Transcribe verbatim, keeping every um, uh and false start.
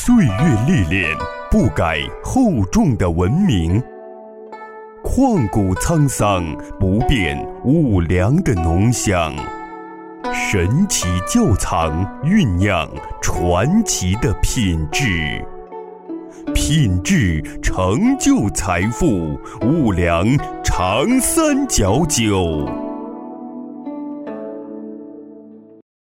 岁月历练，不改厚重的文明。旷古沧桑，不变无良的浓香。神奇窖藏，酝酿传奇的品质。品质成就财富，无良长三角酒。